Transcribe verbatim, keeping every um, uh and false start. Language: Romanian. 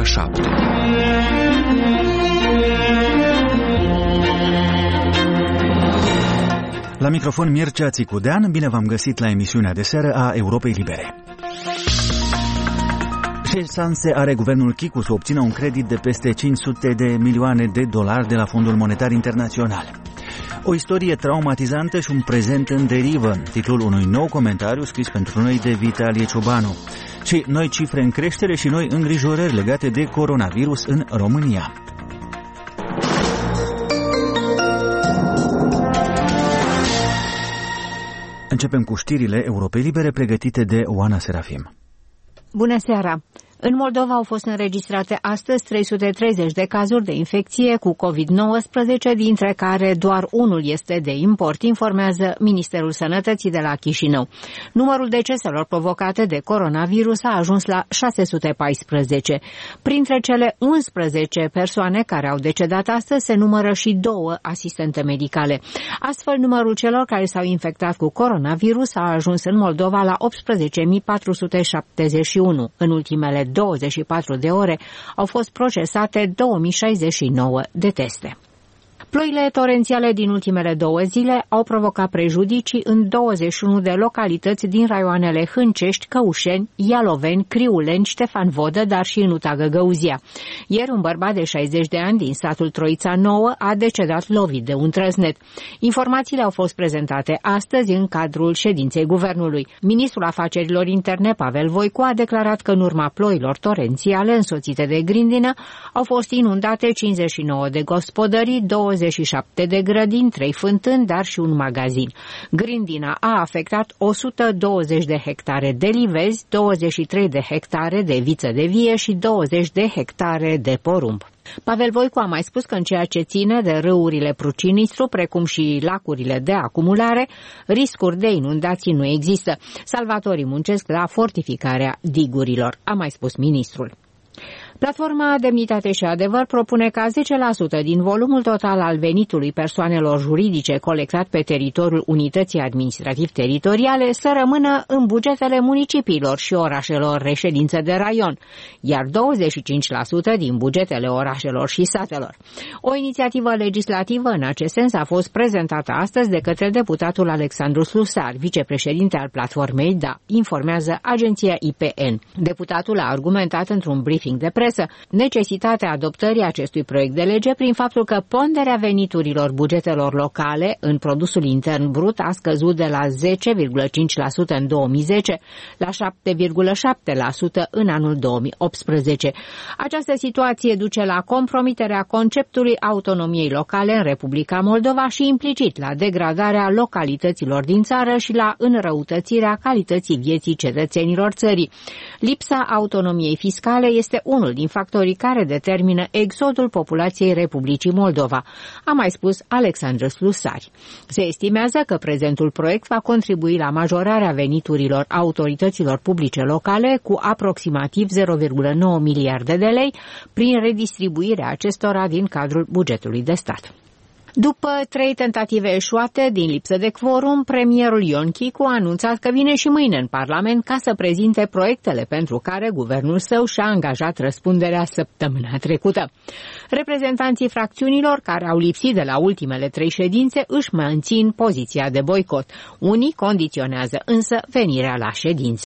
ora șapte. La microfon Mircea Țicudean, bine v-am găsit la emisiunea de seară a Europei Libere. Ce șanse are guvernul Chicu să obțină un credit de peste cinci sute de milioane de dolari de la Fondul Monetar Internațional? O istorie traumatizantă și un prezent în derivă, titlul unui nou comentariu scris pentru noi de Vitalie Ciobanu. Și noi cifre în creștere și noi îngrijorări legate de coronavirus în România. Începem cu știrile Europei Libere pregătite de Oana Serafim. Bună seara! În Moldova au fost înregistrate astăzi trei sute treizeci de cazuri de infecție cu covid nouăsprezece, dintre care doar unul este de import, informează Ministerul Sănătății de la Chișinău. Numărul deceselor provocate de coronavirus a ajuns la șase sute paisprezece. Printre cele unsprezece persoane care au decedat astăzi se numără și două asistente medicale. Astfel, numărul celor care s-au infectat cu coronavirus a ajuns în Moldova la optsprezece mii patru sute șaptezeci și unu. În ultimele douăzeci și patru de ore au fost procesate două mii șaizeci și nouă de teste. Ploile torențiale din ultimele două zile au provocat prejudicii în douăzeci și unu de localități din raioanele Hâncești, Căușeni, Ialoveni, Criuleni, Ștefan Vodă, dar și în Uta Găgăuzia. Ieri un bărbat de șaizeci de ani din satul Troița Nouă a decedat lovit de un trăznet. Informațiile au fost prezentate astăzi în cadrul ședinței guvernului. Ministrul Afacerilor Interne, Pavel Voicu, a declarat că în urma ploilor torențiale însoțite de grindină au fost inundate cincizeci și nouă de gospodării, douăzeci și șapte de grădini, trei fântâni, dar și un magazin. Grindina a afectat o sută douăzeci de hectare de livezi, douăzeci și trei de hectare de viță de vie și douăzeci de hectare de porumb. Pavel Voicu a mai spus că în ceea ce ține de râurile Prucinistru, precum și lacurile de acumulare, riscuri de inundații nu există. Salvatorii muncesc la fortificarea digurilor, a mai spus ministrul. Platforma Demnitate și Adevăr propune ca zece la sută din volumul total al venitului persoanelor juridice colectat pe teritoriul unității administrativ-teritoriale să rămână în bugetele municipiilor și orașelor reședință de raion, iar douăzeci și cinci la sută din bugetele orașelor și satelor. O inițiativă legislativă în acest sens a fost prezentată astăzi de către deputatul Alexandru Slusar, vicepreședinte al platformei D A, informează agenția I P N. Deputatul a argumentat într-un briefing de presă necesitatea adoptării acestui proiect de lege prin faptul că ponderea veniturilor bugetelor locale în produsul intern brut a scăzut de la zece virgulă cinci la sută în două mii zece la șapte virgulă șapte la sută în anul două mii optsprezece. Această situație duce la compromiterea conceptului autonomiei locale în Republica Moldova și implicit la degradarea localităților din țară și la înrăutățirea calității vieții cetățenilor țării. Lipsa autonomiei fiscale este unul din factorii care determină exodul populației Republicii Moldova, a mai spus Alexandru Slusari. Se estimează că prezentul proiect va contribui la majorarea veniturilor autorităților publice locale cu aproximativ zero virgulă nouă miliarde de lei prin redistribuirea acestora din cadrul bugetului de stat. După trei tentative eșuate din lipsă de quorum, premierul Ion Chicu a anunțat că vine și mâine în Parlament ca să prezinte proiectele pentru care guvernul său și-a angajat răspunderea săptămâna trecută. Reprezentanții fracțiunilor care au lipsit de la ultimele trei ședințe își mențin poziția de boicot. Unii condiționează însă venirea la ședință.